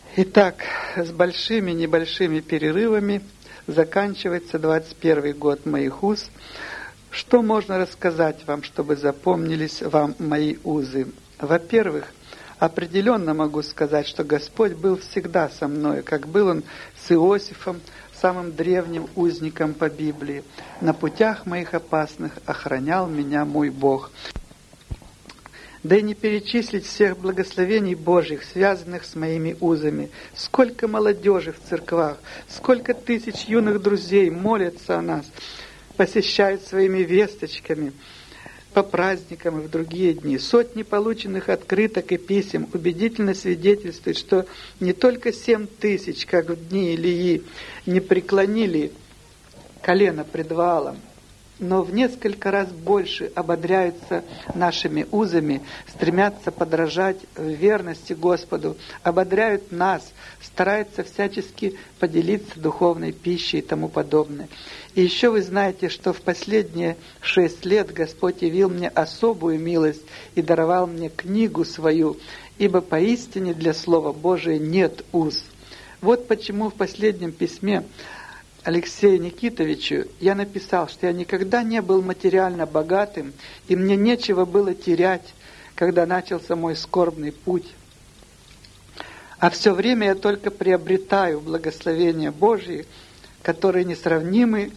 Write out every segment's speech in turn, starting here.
Итак, с большими небольшими перерывами заканчивается 21 год моих уз. Что можно рассказать вам, чтобы запомнились вам мои узы? Во-первых, определенно могу сказать, что Господь был всегда со мной, как был Он с Иосифом, самым древним узником по Библии. На путях моих опасных охранял меня мой Бог. Да и не перечислить всех благословений Божьих, связанных с моими узами. Сколько молодежи в церквах, сколько тысяч юных друзей молятся о нас, посещают своими весточками по праздникам и в другие дни. Сотни полученных открыток и писем убедительно свидетельствуют, что не только 7 тысяч, как в дни Илии, не преклонили колено пред Ваалом, но в несколько раз больше ободряются нашими узами, стремятся подражать в верности Господу, ободряют нас, стараются всячески поделиться духовной пищей и тому подобное. И еще вы знаете, что в последние 6 лет Господь явил мне особую милость и даровал мне книгу свою, ибо поистине для Слова Божия нет уз. Вот почему в последнем письме Алексею Никитовичу я написал, что я никогда не был материально богатым, и мне нечего было терять, когда начался мой скорбный путь. А все время я только приобретаю благословения Божьи, которые несравнимы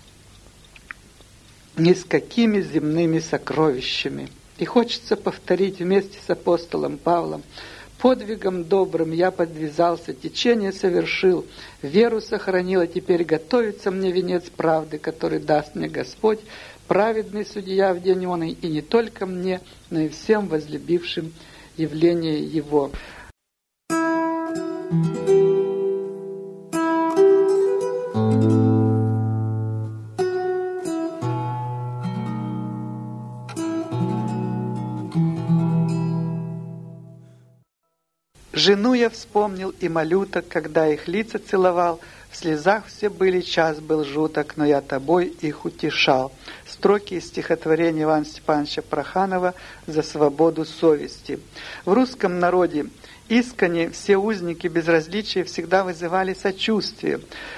ни с какими земными сокровищами. И хочется повторить вместе с апостолом Павлом: подвигом добрым я подвязался, течение совершил, веру сохранил, а теперь готовится мне венец правды, который даст мне Господь, праведный судья в день оный, и не только мне, но и всем возлюбившим явление Его. Жену я вспомнил и малюток, когда их лица целовал, в слезах все были, час был жуток, но я тобой их утешал. Строки из стихотворения Ивана Степановича Проханова «За свободу совести». В русском народе искренне все узники безразличия всегда вызывали сочувствие.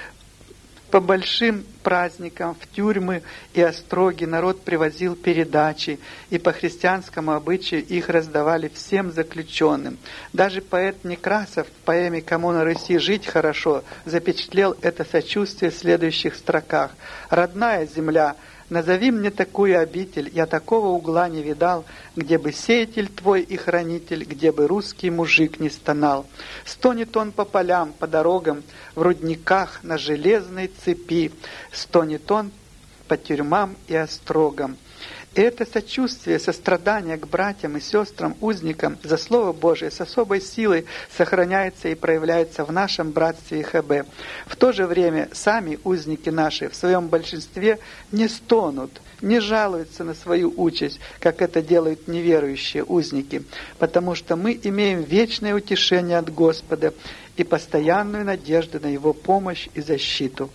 По большим праздникам в тюрьмы и остроги народ привозил передачи, и по христианскому обычаю их раздавали всем заключенным. Даже поэт Некрасов в поэме «Кому на Руси жить хорошо» запечатлел это сочувствие в следующих строках. «Родная земля, назови мне такую обитель, я такого угла не видал, где бы сеятель твой и хранитель, где бы русский мужик не стонал. Стонет он по полям, по дорогам, в рудниках, на железной цепи, стонет он по тюрьмам и острогам». Это сочувствие, сострадание к братьям и сестрам, узникам за Слово Божие с особой силой сохраняется и проявляется в нашем братстве ИХБ. В то же время сами узники наши в своем большинстве не стонут, не жалуются на свою участь, как это делают неверующие узники, потому что мы имеем вечное утешение от Господа и постоянную надежду на Его помощь и защиту.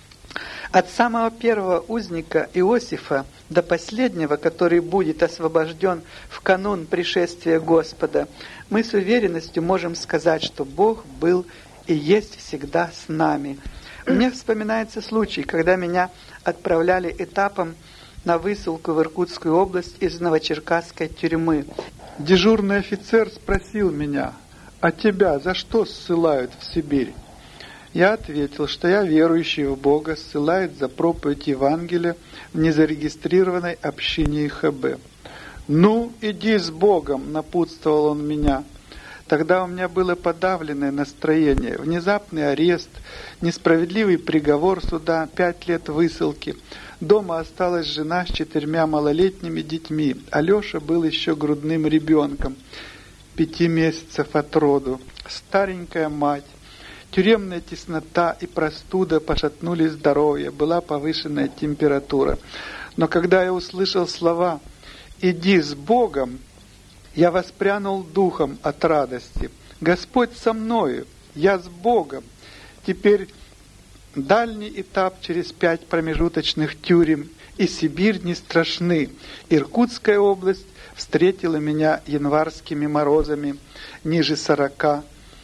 От самого первого узника Иосифа до последнего, который будет освобожден в канун пришествия Господа, мы с уверенностью можем сказать, что Бог был и есть всегда с нами. Мне вспоминается случай, когда меня отправляли этапом на высылку в Иркутскую область из Новочеркасской тюрьмы. Дежурный офицер спросил меня: «А тебя за что ссылают в Сибирь?» Я ответил, что я верующий в Бога, ссылает за проповедь Евангелия в незарегистрированной общине ИХБ. «Ну, иди с Богом», — напутствовал он меня. Тогда у меня было подавленное настроение, внезапный арест, несправедливый приговор суда, 5 лет высылки. Дома осталась жена с 4 малолетними детьми, а Леша был еще грудным ребенком, 5 месяцев от роду, старенькая мать. Тюремная теснота и простуда пошатнули здоровье, была повышенная температура. Но когда я услышал слова «иди с Богом», я воспрянул духом от радости. Господь со мною, я с Богом. Теперь дальний этап через 5 промежуточных тюрем, и Сибирь не страшны. Иркутская область встретила меня январскими морозами ниже 40.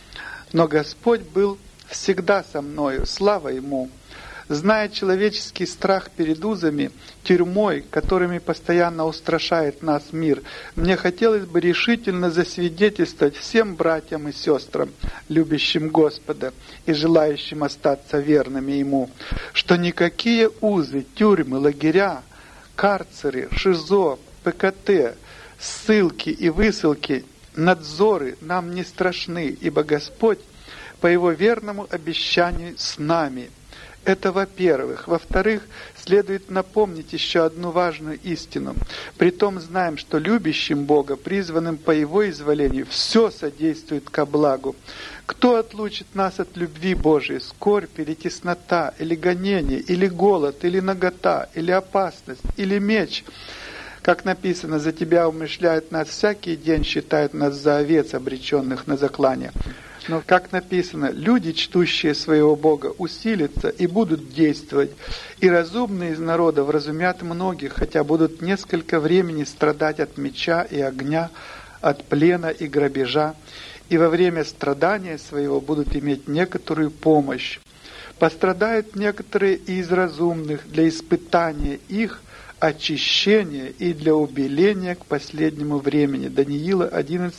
но Господь был всегда со мною, слава Ему. Зная человеческий страх перед узами, тюрьмой, которыми постоянно устрашает нас мир, мне хотелось бы решительно засвидетельствовать всем братьям и сестрам, любящим Господа и желающим остаться верными Ему, что никакие узы, тюрьмы, лагеря, карцеры, ШИЗО, ПКТ, ссылки и высылки, надзоры нам не страшны, ибо Господь по Его верному обещанию с нами. Это во-первых. Во-вторых, следует напомнить еще одну важную истину. Притом знаем, что любящим Бога, призванным по Его изволению, все содействует ко благу. Кто отлучит нас от любви Божией? Скорбь или теснота, или гонение, или голод, или нагота, или опасность, или меч? Как написано, за Тебя умышляют нас всякий день, считают нас за овец, обреченных на заклание. Но, как написано, люди, чтущие своего Бога, усилятся и будут действовать, и разумные из народа вразумят многих, хотя будут несколько времени страдать от меча и огня, от плена и грабежа, и во время страдания своего будут иметь некоторую помощь. Пострадают некоторые из разумных для испытания их, очищения и для убеления к последнему времени. Даниила 11,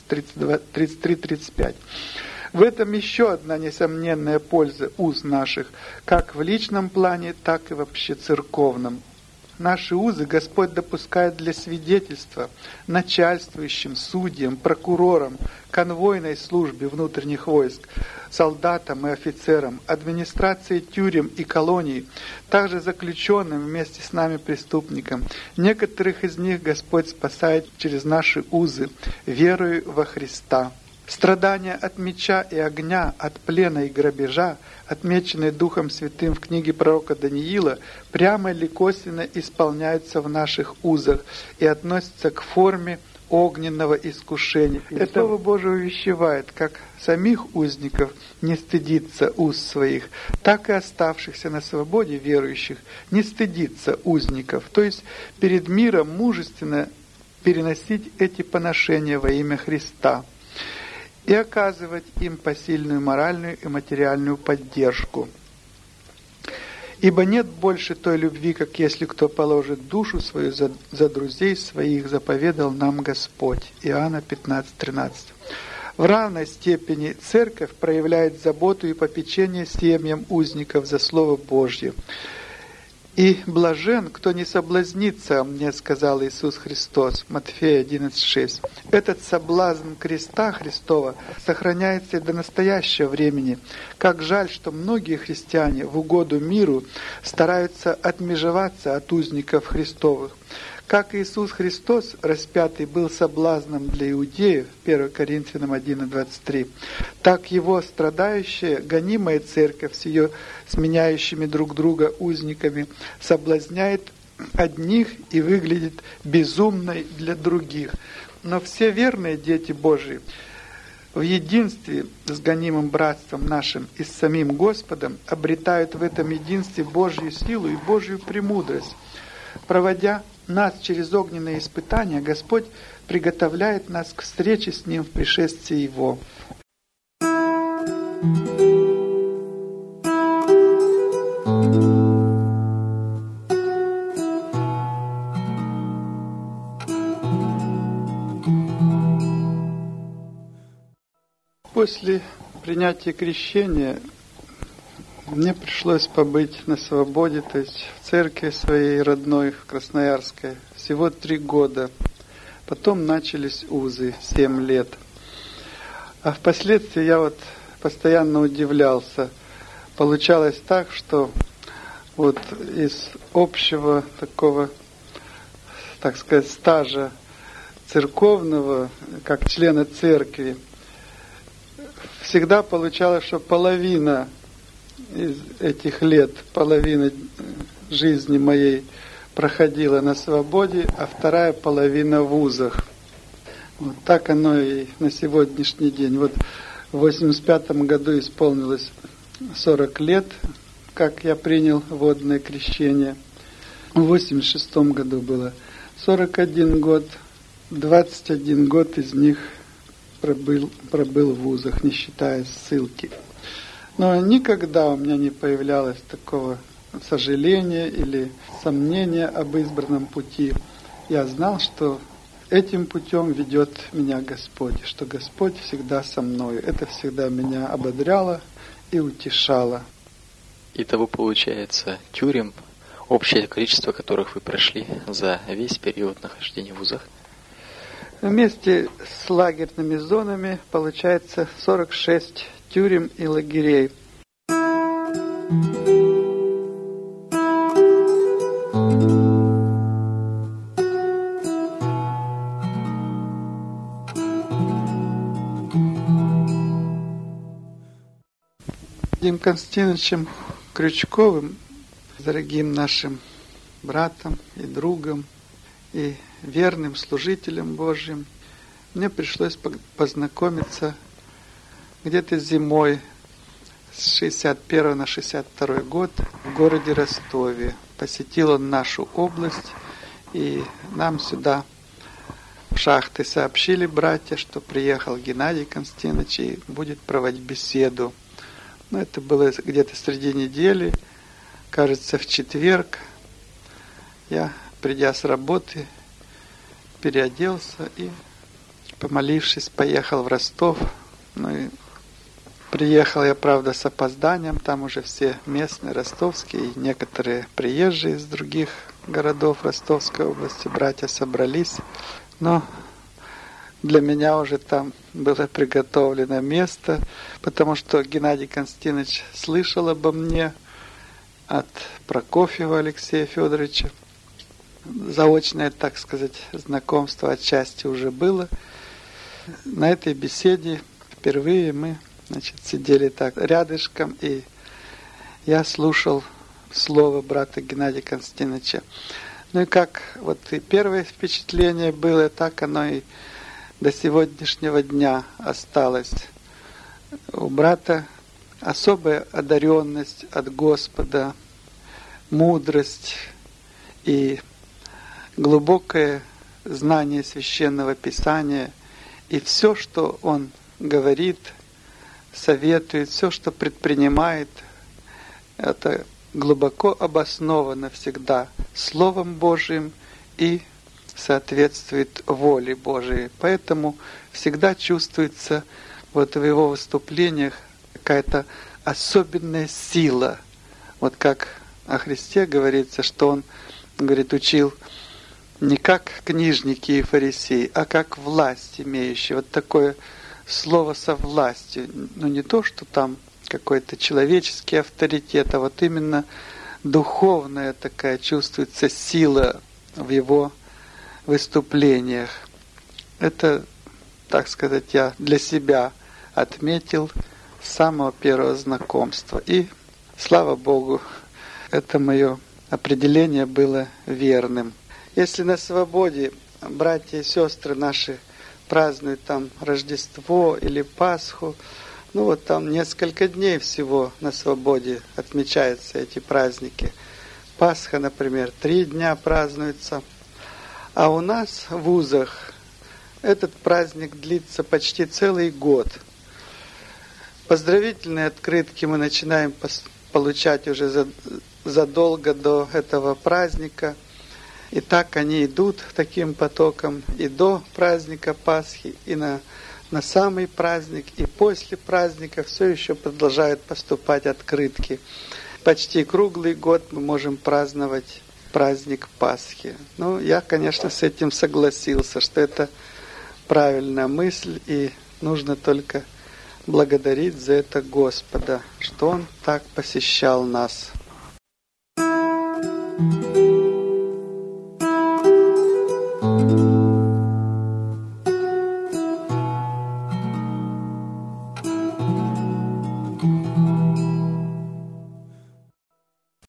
33-35. В этом еще одна несомненная польза уз наших, как в личном плане, так и вообще церковном. Наши узы Господь допускает для свидетельства начальствующим, судьям, прокурорам, конвойной службе внутренних войск, солдатам и офицерам, администрации тюрем и колоний, также заключенным вместе с нами преступникам. Некоторых из них Господь спасает через наши узы, верою во Христа. Страдания от меча и огня, от плена и грабежа, отмеченные Духом Святым в книге пророка Даниила, прямо или косвенно исполняются в наших узах и относятся к форме огненного искушения. Это Слово Божие увещевает, как самих узников не стыдиться уз своих, так и оставшихся на свободе верующих не стыдиться узников, то есть перед миром мужественно переносить эти поношения во имя Христа и оказывать им посильную моральную и материальную поддержку. Ибо нет больше той любви, как если кто положит душу свою за друзей своих, заповедал нам Господь. Иоанна 15:13. В равной степени Церковь проявляет заботу и попечение семьям узников за Слово Божье. «И блажен, кто не соблазнится мне, сказал Иисус Христос». Матфея 11:6. Этот соблазн креста Христова сохраняется и до настоящего времени. Как жаль, что многие христиане в угоду миру стараются отмежеваться от узников Христовых. Как Иисус Христос, распятый, был соблазном для иудеев, 1 Коринфянам 1:23, так Его страдающая, гонимая церковь с ее сменяющими друг друга узниками соблазняет одних и выглядит безумной для других. Но все верные дети Божии в единстве с гонимым братством нашим и с самим Господом обретают в этом единстве Божью силу и Божью премудрость. Проводя нас через огненные испытания, Господь приготовляет нас к встрече с Ним в пришествии Его. После принятия крещения мне пришлось побыть на свободе, то есть в церкви своей родной, в Красноярской, всего 3 года. Потом начались узы, 7 лет. А впоследствии я постоянно удивлялся. Получалось так, что из общего такого, так сказать, стажа церковного, как члена церкви, всегда получалось, что половина из этих лет, половина жизни моей проходила на свободе, а вторая половина в вузах. Вот так оно и на сегодняшний день. В 1985 году исполнилось 40 лет, как я принял водное крещение. В 1986 году было 41 год, 21 год из них пробыл в вузах, не считая ссылки. Но никогда у меня не появлялось такого сожаления или сомнения об избранном пути. Я знал, что этим путем ведет меня Господь, что Господь всегда со мной. Это всегда меня ободряло и утешало. Итого получается тюрем, общее количество которых вы прошли за весь период нахождения в вузах? Вместе с лагерными зонами получается 46 тюрем и лагерей. Владимиром Константиновичем Крючковым, дорогим нашим братом и другом, и верным служителем Божьим, мне пришлось познакомиться где-то зимой с 61 на 62 год в городе Ростове. Посетил он нашу область, и нам сюда в шахты сообщили братья, что приехал Геннадий Константинович и будет проводить беседу. Это было где-то среди недели, кажется, в четверг. Я, придя с работы, переоделся и, помолившись, поехал в Ростов. И приехал я, правда, с опозданием. Там уже все местные, ростовские, и некоторые приезжие из других городов Ростовской области, братья собрались. Но для меня уже там было приготовлено место, потому что Геннадий Константинович слышал обо мне от Прокофьева Алексея Федоровича. Заочное, так сказать, знакомство отчасти уже было. На этой беседе впервые мы, сидели так рядышком, и я слушал слово брата Геннадия Константиновича. И как и первое впечатление было, так оно и до сегодняшнего дня осталось. У брата особая одаренность от Господа, мудрость и глубокое знание Священного Писания. И все, что он говорит, советует, все, что предпринимает, это глубоко обосновано всегда Словом Божиим и соответствует воле Божией. Поэтому всегда чувствуется в его выступлениях какая-то особенная сила. Как о Христе говорится, что он, учил не как книжники и фарисеи, а как власть имеющие. Такое слово со властью. Не то, что там какой-то человеческий авторитет, а именно духовная такая чувствуется сила в его выступлениях. Это, так сказать, я для себя отметил с самого первого знакомства. И, слава Богу, это мое определение было верным. Если на свободе братья и сестры наши празднуют там Рождество или Пасху, там несколько дней всего на свободе отмечаются эти праздники. Пасха, например, 3 дня празднуется. А у нас в вузах этот праздник длится почти целый год. Поздравительные открытки мы начинаем получать уже задолго до этого праздника. И так они идут таким потоком и до праздника Пасхи, и на самый праздник, и после праздника все еще продолжают поступать открытки. Почти круглый год мы можем праздновать праздник Пасхи. Я, конечно, с этим согласился, что это правильная мысль, и нужно только благодарить за это Господа, что Он так посещал нас.